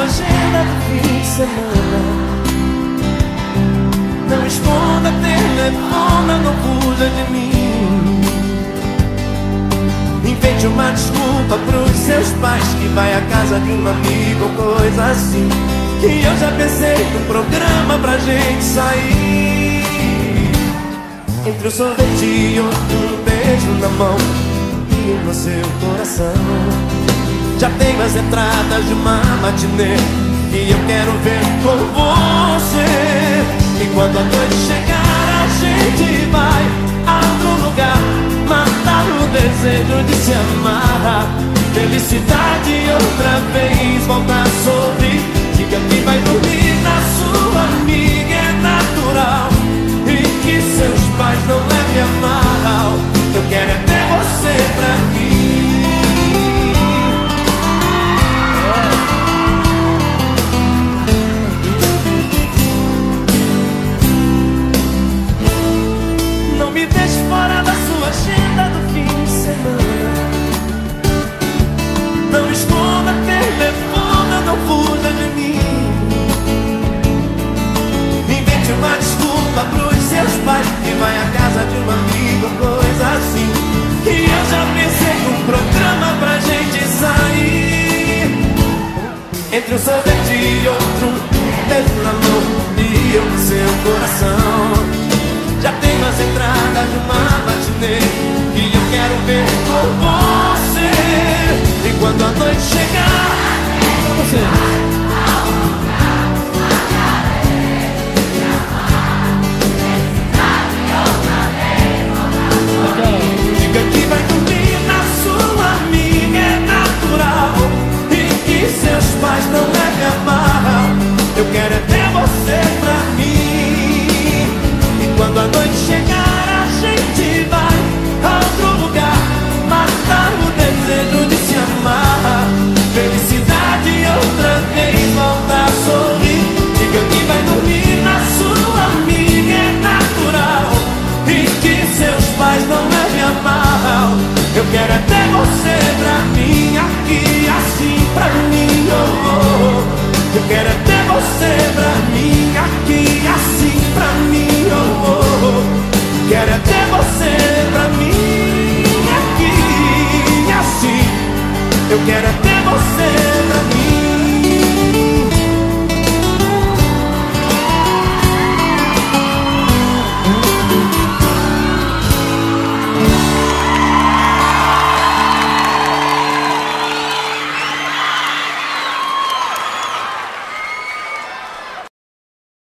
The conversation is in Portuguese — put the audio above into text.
agenda do fim de semana. Não esconda telefone, não fuja de mim. Invente uma desculpa pros seus pais, que vai à casa de um amigo ou coisa assim. Que eu já pensei num programa pra gente sair. Entre o sorvete e outro beijo na mão e no seu coração. Já tenho as entradas de uma matinê e eu quero ver com você. E quando a noite chegar a gente vai a outro lugar, matar o desejo de se amar. Felicidade outra vez, voltar a sorrir. Diga que vai dormir na sua amiga, é natural. E que seus pais não levem a mal. Eu quero é ter você pra mim. Não me deixe fora da sua agenda do fim de semana. Não esconda telefone, não fuja de mim. Invente uma desculpa pros seus pais, que vai à casa de um amigo, coisa assim. Que eu já pensei num programa pra gente sair. Entre um sorvete e outro, beijo na mão e eu no seu coração. Já tenho as entradas de uma matinê e eu quero ver com você. E quando a noite chegar, você